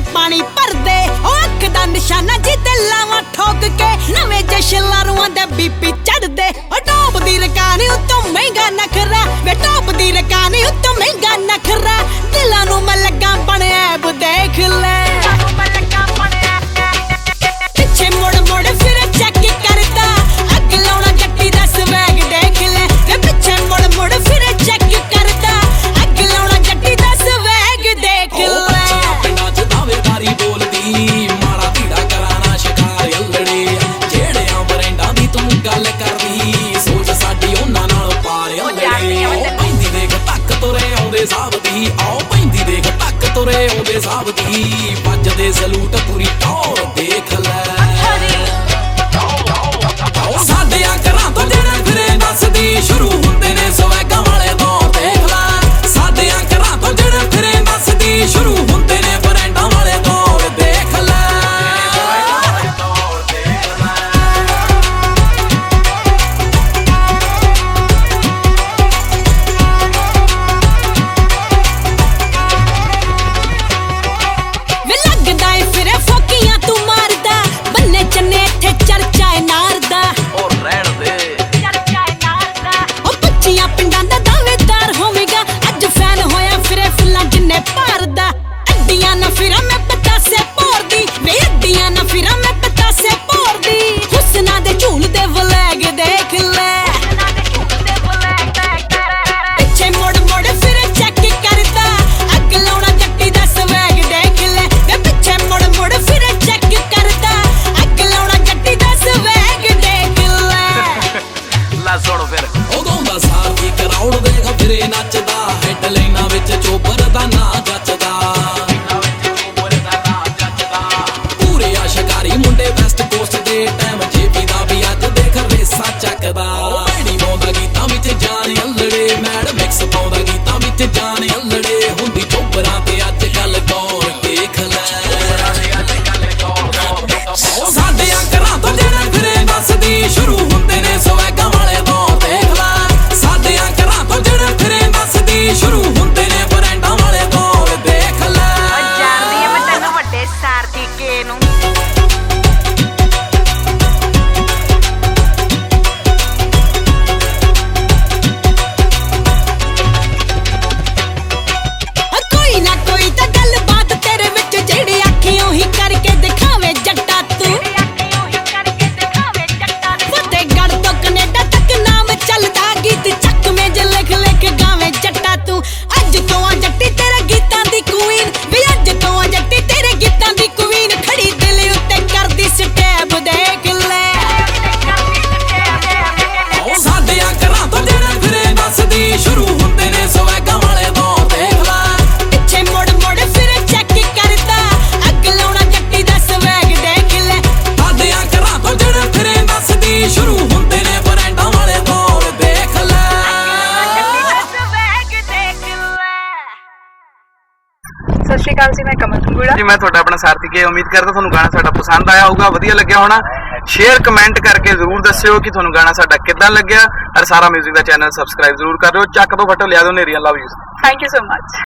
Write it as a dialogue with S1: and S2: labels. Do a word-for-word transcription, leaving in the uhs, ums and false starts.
S1: पानी भरदे अख दा निशाना जिते लावां ठोक के नवे जशन लारुआं दे बीपी चढ़दे टॉप दी रकानी उत्तों महंगा नखरा वे टॉप दी रकानी उत्तों महंगा नखरा दिलां नूं मैं लगा बने ऐब देख ले पिछे मुड़ मुड़ फिर चेक करदा अग लाउणा जट्टी दा स्वैग देख ले वे पिछे मुड़ मुड़ फिर चेक करदा अग लाउणा जट्टी दा स्वैग देख ले
S2: पिंडां च दावेदारी बोलदी माड़ा धीड़ा कराना शिकार अल्लड़े जेड़ियां बरेंडां दी तूं गल करदी सोच साडी उन्हां नाल पार अल्लड़े पैंदी देख तक तुरे आउंदे साहबदी आओ पैंदी देख तक तुरे आउंदे साहबदी ਵੱਜਦੇ ਸਲੂਟ ਪੂਰੀ ਟੌਰ ਦੇਖ ਲੈ ਸਾਡਿਆਂ ਘਰਾਂ ਤੋਂ ਜਿਹੜੇ ਫਿਰੇ ਦੱਸਦੀ ਸ਼ੁਰੂ ਹੁੰਦੇ ਨੇ ਸਵੈਗਾਂ ਵਾਲੇ ਦੌਰ ਦੇਖ ਲੈ ਸਾਡਿਆਂ ਘਰਾਂ ਤੋਂ ਜਿਹੜੇ ਫਿਰੇ ਦੱਸਦੀ ਸ਼ੁਰੂ ਹੁੰਦੇ ਨੇ ਬਰੈਂਡਾਂ ਵਾਲੇ ਦੌਰ ਦੇਖ ਲੈ
S1: ਵੇ ਲੱਗਦਾ ਏ ਫਿਰੇ ਫੋਕੀਆਂ ਤੂੰ ਮਾਰਦਾ ਬੰਨੇ ਚੰਨੇ ਇੱਥੇ ਚਰਚਾ ਏ ਨਾਰ ਦਾ
S2: ਉਹ ਰਹਿਣ ਦੇ
S1: ਚਰਚਾ ਏ ਨਾਰ ਦਾ ਉਹ ਬੱਚੀਆਂ ਪਿੰਡਾਂ ਦਾ ਦਾਅਵੇਦਾਰ ਹੋਵੇਗਾ ਅੱਜ ਫੈਨ ਹੋਇਆ ਫਿਰੇ ਫੁੱਲਾਂ ਜਿੰਨੇ ਭਾਰਦਾ ਅੱਡੀਆਂ ਨਾ ਫਿਰਾਂ ਮੈਂ ਪਤਾਸੇ ਭੋਰਦੀ ਵੇ ਅੱਡੀਆਂ ਨਾ ਫਿਰਾਂ ਮੈਂ ਪਤਾਸੇ ਭੋਰਦੀ ਹੁਸਨਾ ਦੇ ਝੂਲਦੇ ਵਲੈਗ ਦੇਖ ਲੈ ਪਿੱਛੇ ਮੁੜ ਮੁੜ ਫਿਰ ਚੈੱਕ ਕਰਦਾ ਅੱਗ ਲਾਉਣਾ ਜੱਟੀ ਦਾ ਸਵੈਗ ਦੇਖ ਲੈ ਵੇ ਪਿੱਛੇ ਮੁੜ ਮੁੜ ਫਿਰ ਚੈੱਕ ਕਰਦਾ ਅੱਗ ਲਾਉਣਾ ਜੱਟੀ ਦਾ ਸਵੈਗ ਦੇਖ ਲੈ
S2: ਲੈ ਸੁਣ ਫਿਰ ਉਦੋਂ ਦਾ ਸਾਥੀ ਕਰਾਉਣ ਦੇਖ ਫਿਰੇ ਨੱਚਦਾ ਹੈਡਲਾਈਨਾਂ ਵਿੱਚ ਚੋਬਰ ਦਾ ਨਾਂ ਜੱਚਦਾ ਪੂਰੇ ਆਸ਼ਕਾਰੀ ਮੁੰਡੇ ਵੈਸਟ ਕੋਸਟ ਦੇ ਟਾਈਮ ਜੇਪੀ ਦਾ ਵੀ ਅੱਜ ਦੇਖ ਰੇਸਾ ਚੱਕਦਾ ਮੈੜੀ ਪਾਉਂਦਾ ਗੀਤਾਂ ਵਿੱਚ ਜਾਨ ਅਲੜੇ ਮੈਡ ਮਿਕਸ ਪਾਉਂਦਾ ਗੀਤਾਂ ਵਿੱਚ ਜਾਨ ਅਲੜੇ ਹੁੰਦੀ ਚੋਬਰਾਂ ਤੇ ਅੱਜ ਕੱਲ ਗੌਰ ਦੇਖ ਲੈ ਸਾਡਿਆਂ ਘਰਾਂ ਤੋਂ ਜਿਹੜੇ ਫਿਰੇ ਦੱਸਦੀ ਸ਼ੁਰੂ ਹੁੰਦੇ ਨੇ ਸਵੈਗਾਂ ਵਾਲੇ ਦੌਰ ਦੇਖ ਲੈ ਸਾਡਿਆਂ ਘਰਾਂ ਤੋਂ ਜਿਹੜੇ ਫਿਰੇ ਦੱਸਦੀ ਸ਼ੁਰੂ ਹੁੰਦੇ ਨੇ ਬਰੈਂਡਾਂ ਵਾਲੇ ਦੌਰ ਦੇਖ ਲੈ
S3: ਜਾਣਦੀ ਆ ਮੈਂ ਤੈਨੂੰ ਵੱਡੇ ਸਾਰਥੀ ਕੇ ਨੂੰ
S1: ਕੋਈ ਨਾ ਕੋਈ ਤਾਂ ਗੱਲਬਾਤ ਤੇਰੇ ਵਿੱਚ ਜਿਹੜੀ ਅੱਖੀਆਂ ਹੀ ਕਰਕੇ ਦਿਖਾਵੇ ਜੱਟਾ ਤੂੰ ਫਤਿਹਗੜ੍ਹ ਤੋਂ ਕੈਨੇਡਾ ਤੱਕ ਨਾਮ ਚੱਲਦਾ ਗੀਤ ਚੱਕ ਮੇਜ ਲਿਖ ਲਿਖ ਗਾਵੇ ਜੱਟਾ ਤੂੰ ਅੱਜ ਤੋਂ ਆ ਜੱਟੀ ਤੇਰੇ ਗੀਤਾਂ ਦੀ ਕੁਈਨ ਵੀ ਅੱਜ ਤੋਂ ਆ ਜੱਟੀ ਤੇਰੇ ਗੀਤਾਂ ਦੀ ਕੁਈਨ ਖੜੀ ਦਿਲ ਉੱਤੇ ਕਰਦੀ ਸਟੈਪ ਦੇਖ ਲੈ
S2: ਸਾਡਿਆਂ ਘਰਾਂ ਤੋਂ ਜਿਹੜੇ ਫਿਰੇ ਦੱਸਦੀ ਸ਼ੁਰੂ ਹੁੰਦੇ ਨੇ ਸਵੈਗਾਂ ਵਾਲੇ ਦੌਰ ਦੇਖ ਲੈ
S1: ਪਿੱਛੇ ਮੁੜ ਮੁੜ ਫਿਰ ਚੈੱਕ ਕਰਦਾ ਅੱਗ ਲਾਉਣਾ ਜੱਟੀ ਦਾ ਸਵੈਗ ਦੇਖ ਲੈ
S2: ਸਾਡਿਆਂ ਘਰਾਂ ਤੋਂ ਜਿਹੜੇ ਫਿਰੇ ਦੱਸਦੀ ਸ਼ੁਰੂ ਹੁੰਦੇ ਨੇ ਬਰੈਂਡਾਂ ਵਾਲੇ ਦੌਰ ਦੇਖ ਲੈ
S3: ਸਤਿ ਸ਼੍ਰੀ ਅਕਾਲ ਜੀ, ਮੈਂ ਕਮਲ ਕੰਗੂੜਾ
S4: ਜੀ ਮੈਂ ਤੁਹਾਡਾ ਆਪਣਾ ਸਾਰਥੀ ਕੇ ਉਮੀਦ ਕਰਦਾ ਤੁਹਾਨੂੰ ਗਾਣਾ ਸਾਡਾ ਪਸੰਦ ਆਇਆ ਹੋਊਗਾ, ਵਧੀਆ ਲੱਗਿਆ ਹੋਣਾ। ਸ਼ੇਅਰ ਕਮੈਂਟ ਕਰਕੇ ਜ਼ਰੂਰ ਦੱਸਿਓ ਕਿ ਤੁਹਾਨੂੰ ਗਾਣਾ ਸਾਡਾ ਕਿੱਦਾਂ ਲੱਗਿਆ। ਔਰ ਸਾਰਾ ਮਿਊਜ਼ਿਕ ਦਾ ਚੈਨਲ ਸਬਸਕ੍ਰਾਈਬ ਜ਼ਰੂਰ ਕਰ ਲਿਓ। ਚੱਕ ਦੋ ਫਟੋ ਲਿਆ ਦੋ ਨੇਰੀਆਂ love you.
S3: Thank you so much.